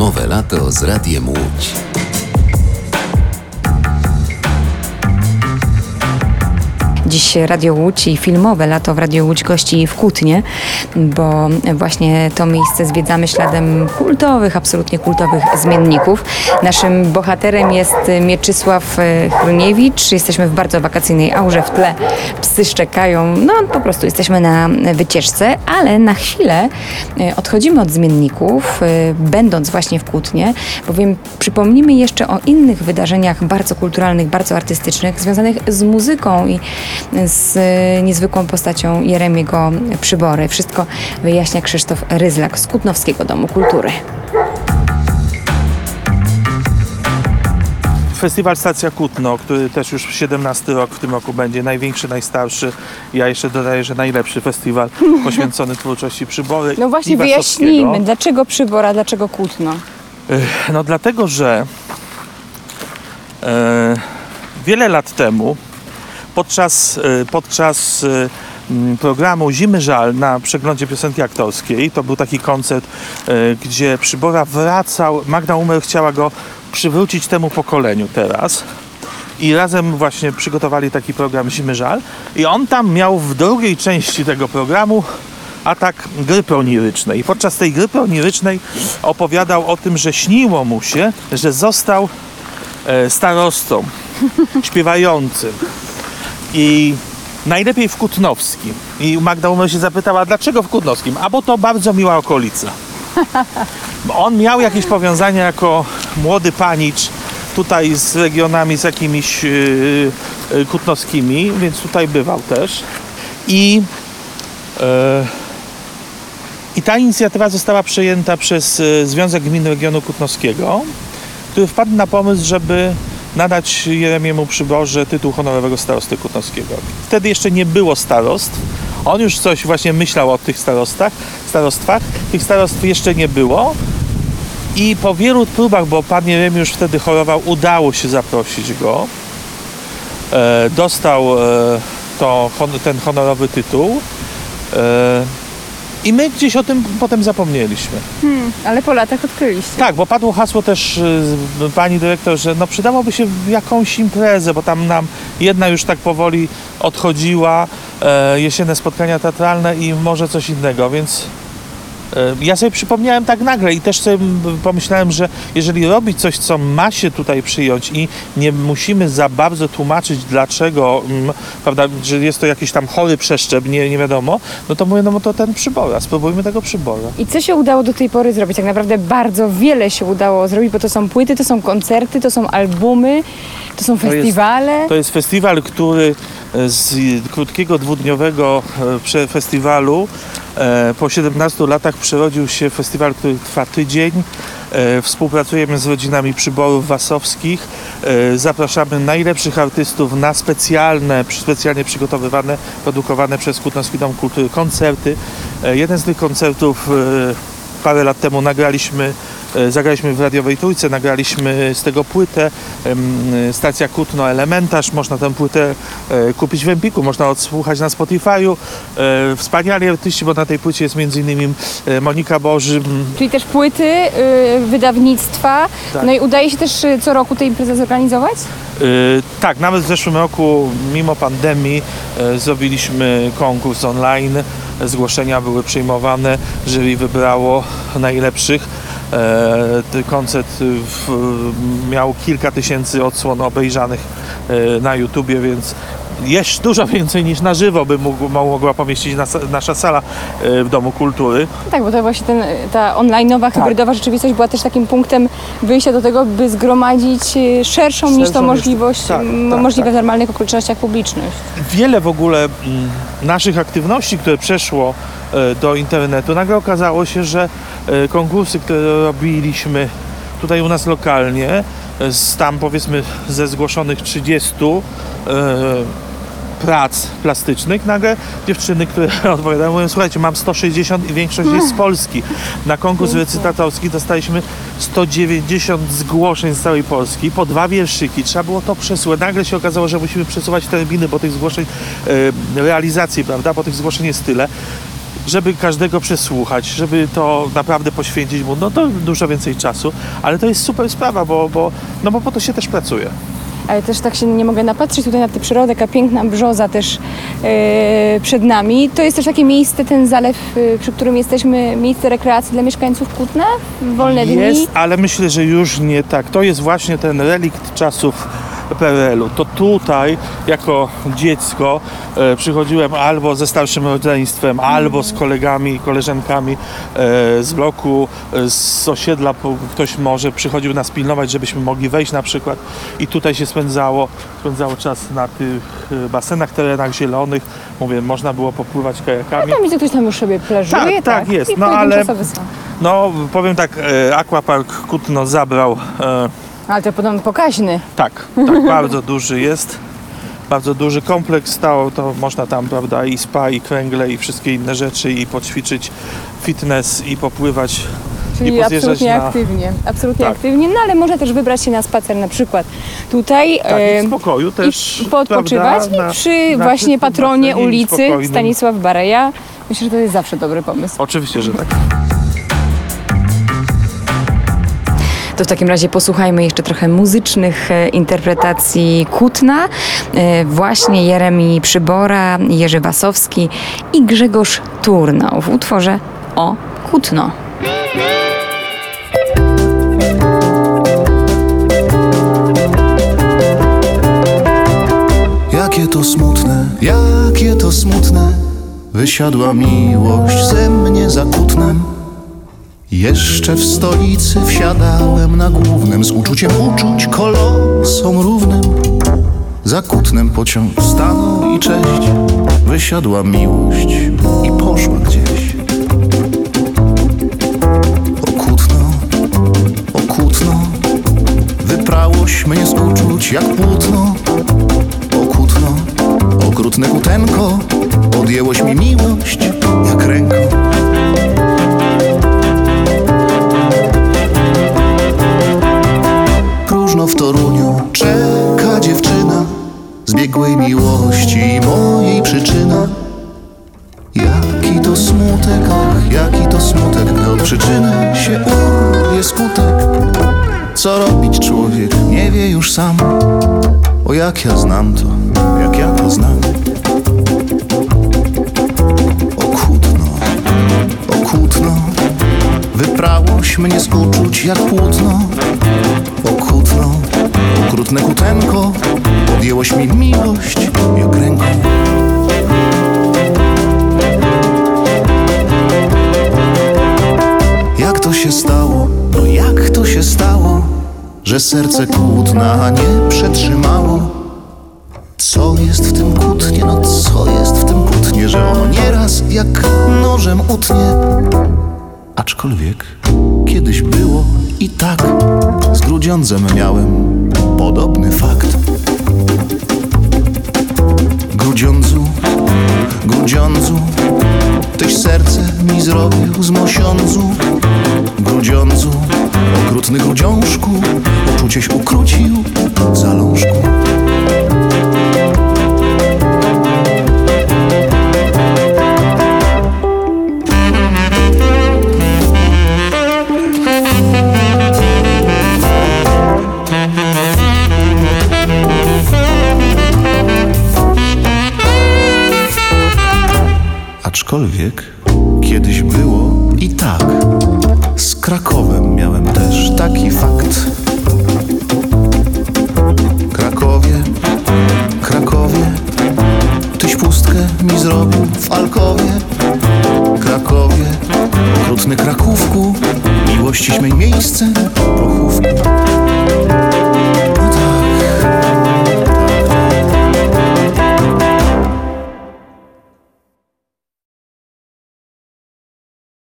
Filmowe lato z Radiem Łódź. Dziś Radio Łódź i filmowe lato w Radio Łódź gości w Kutnie, bo właśnie to miejsce zwiedzamy śladem kultowych, absolutnie kultowych zmienników. Naszym bohaterem jest Mieczysław Hryniewicz. Jesteśmy w bardzo wakacyjnej aurze, w tle psy szczekają. No po prostu jesteśmy na wycieczce, ale na chwilę odchodzimy od zmienników, będąc właśnie w Kutnie, bowiem przypomnimy jeszcze o innych wydarzeniach bardzo kulturalnych, bardzo artystycznych, związanych z muzyką i z niezwykłą postacią Jeremiego Przybory. Wszystko wyjaśnia Krzysztof Ryzlak z Kutnowskiego Domu Kultury. Festiwal Stacja Kutno, który też już 17 rok w tym roku będzie, największy, najstarszy. Ja jeszcze dodaję, że najlepszy festiwal poświęcony twórczości Przybory. No właśnie, wyjaśnijmy, dlaczego Przybora, dlaczego Kutno? No dlatego, że wiele lat temu podczas programu Zimy Żal na przeglądzie piosenki aktorskiej, to był taki koncert, gdzie Przybora wracał, Magda Umer chciała go przywrócić temu pokoleniu teraz i razem właśnie przygotowali taki program Zimy Żal i on tam miał w drugiej części tego programu atak grypy onirycznej i podczas tej grypy onirycznej opowiadał o tym, że śniło mu się, że został starostą śpiewającym i najlepiej w Kutnowskim. I Magda Umer się zapytała, dlaczego w Kutnowskim? A bo to bardzo miła okolica. On miał jakieś powiązania jako młody panicz tutaj z regionami, z jakimiś kutnowskimi, więc tutaj bywał też. I ta inicjatywa została przejęta przez Związek Gmin Regionu Kutnowskiego, który wpadł na pomysł, żeby nadać Jeremiemu Przyborze tytuł honorowego starosty kutnowskiego. Wtedy jeszcze nie było starostw. On już coś właśnie myślał o tych starostwach. Tych starostw jeszcze nie było. I po wielu próbach, bo pan Jeremi już wtedy chorował, udało się zaprosić go. Dostał ten honorowy tytuł. I my gdzieś o tym potem zapomnieliśmy. Ale po latach odkryliście. Tak, bo padło hasło też pani dyrektor, że no przydałoby się jakąś imprezę, bo tam nam jedna już tak powoli odchodziła, jesienne spotkania teatralne i może coś innego, więc ja sobie przypomniałem tak nagle i też sobie pomyślałem, że jeżeli robić coś, co ma się tutaj przyjąć i nie musimy za bardzo tłumaczyć dlaczego, prawda, że jest to jakiś tam chory przeszczep, nie wiadomo, no to mówię, no to ten Przybora, spróbujmy tego Przybora. I co się udało do tej pory zrobić? Tak naprawdę bardzo wiele się udało zrobić, bo to są płyty, to są koncerty, to są albumy, to są festiwale. To jest festiwal, który z krótkiego dwudniowego festiwalu po 17 latach przerodził się w festiwal, który trwa tydzień. Współpracujemy z rodzinami Przyborów Wasowskich. Zapraszamy najlepszych artystów na specjalnie przygotowywane, produkowane przez Kutnowski Dom Kultury koncerty. Jeden z tych koncertów parę lat temu zagraliśmy w Radiowej Trójce, nagraliśmy z tego płytę, Stacja Kutno Elementarz, można tę płytę kupić w Empiku, można odsłuchać na Spotify'u. Wspaniali artyści, bo na tej płycie jest m.in. Monika Boży. Czyli też płyty, wydawnictwa, tak. No i udaje się też co roku tę imprezę zorganizować? Tak, nawet w zeszłym roku, mimo pandemii, zrobiliśmy konkurs online, zgłoszenia były przyjmowane, jury wybrało najlepszych. Ten koncert miał kilka tysięcy odsłon obejrzanych na YouTubie, więc jest dużo więcej niż na żywo by mogła pomieścić nasza sala w Domu Kultury. Tak, bo to właśnie ta online'owa, hybrydowa rzeczywistość była też takim punktem wyjścia do tego, by zgromadzić szerszą niż to możliwość, możliwe w normalnych okolicznościach publiczność. Wiele w ogóle naszych aktywności, które przeszło do internetu, nagle okazało się, że konkursy, które robiliśmy tutaj u nas lokalnie, tam powiedzmy ze zgłoszonych 30 prac plastycznych, nagle dziewczyny, które odpowiadają, mówią, słuchajcie, mam 160 i większość jest z Polski. Na konkurs recytatorski dostaliśmy 190 zgłoszeń z całej Polski, po 2 wierszyki, trzeba było to przesuwać. Nagle się okazało, że musimy przesuwać terminy, bo tych zgłoszeń, realizacji, prawda, bo tych zgłoszeń jest tyle. żeby każdego przesłuchać, żeby to naprawdę poświęcić mu, no to dużo więcej czasu, ale to jest super sprawa, bo po to się też pracuje. Ale też tak się nie mogę napatrzeć tutaj na tę przyrodę, taka piękna brzoza też przed nami. To jest też takie miejsce, ten zalew, przy którym jesteśmy, miejsce rekreacji dla mieszkańców Kutna w wolne dni. Jest, ale myślę, że już nie tak. To jest właśnie ten relikt czasów PRL-u. To tutaj jako dziecko przychodziłem albo ze starszym rodzeństwem, albo z kolegami, koleżankami z bloku, z osiedla. Ktoś może przychodził nas pilnować, żebyśmy mogli wejść na przykład i tutaj się spędzało czas na tych basenach, terenach zielonych. Mówię, można było popływać kajakami. No tam widzę, ktoś tam już sobie plażuje. Tak, jest. I No ale są. powiem tak, Aquapark Kutno zabrał. Ale to podobno pokaźny. Tak, bardzo duży jest. Bardzo duży kompleks stał, to można tam, prawda, i spa, i kręgle, i wszystkie inne rzeczy, i poćwiczyć fitness, i popływać, Czyli i pozjeżdżać absolutnie Tak. aktywnie, no ale można też wybrać się na spacer na przykład tutaj i w spokoju też, i poodpoczywać prawda, i przy właśnie patronie basenie ulicy spokojnym. Stanisław Bareja. Myślę, że to jest zawsze dobry pomysł. Oczywiście, że tak. To w takim razie posłuchajmy jeszcze trochę muzycznych interpretacji Kutna. Właśnie Jeremi Przybora, Jerzy Wasowski i Grzegorz Turnał w utworze O Kutno. Jakie to smutne, wysiadła miłość ze mnie za Kutnem. Jeszcze w stolicy wsiadałem na głównym, z uczuciem uczuć kolosom równym. Za Kutnem pociąg stanął i cześć, wysiadła miłość i poszła gdzieś. O Kutno, wyprałoś mnie z uczuć jak płótno. O Kutno, okrutne kutenko, odjęłoś mi miłość jak ręką. Próżno w Toruniu czeka dziewczyna, zbiegłej miłości mojej przyczyna. Jaki to smutek, ach, jaki to smutek, gdy od przyczyny się urwie skutek. Co robić człowiek nie wie już sam. O jak ja znam to, jak ja to znam. O Kutno, wyprałoś mnie z uczuć jak płótno. O Kutno, okrutne kutenko, odjęłoś mi miłość jak ręką. Jak to się stało, no jak to się stało, że serce Kutna nie przetrzymało? Co jest w tym Kutnie, no co jest w tym Kutnie, że ono nieraz jak nożem utnie? Aczkolwiek kiedyś było i tak, z Grudziądzem miałem podobny fakt. Grudziądzu, tyś serce mi zrobił z Mosiądzu. Grudziądzu, okrutny grudziążku, uczucieś ukrócił w zalążku. Aczkolwiek kiedyś było i tak, z Krakowem miałem też taki fakt. Krakowie, tyś pustkę mi zrobił w alkowie. Krakowie, okrutny Krakówku, miłościś mej miejsce pochówku.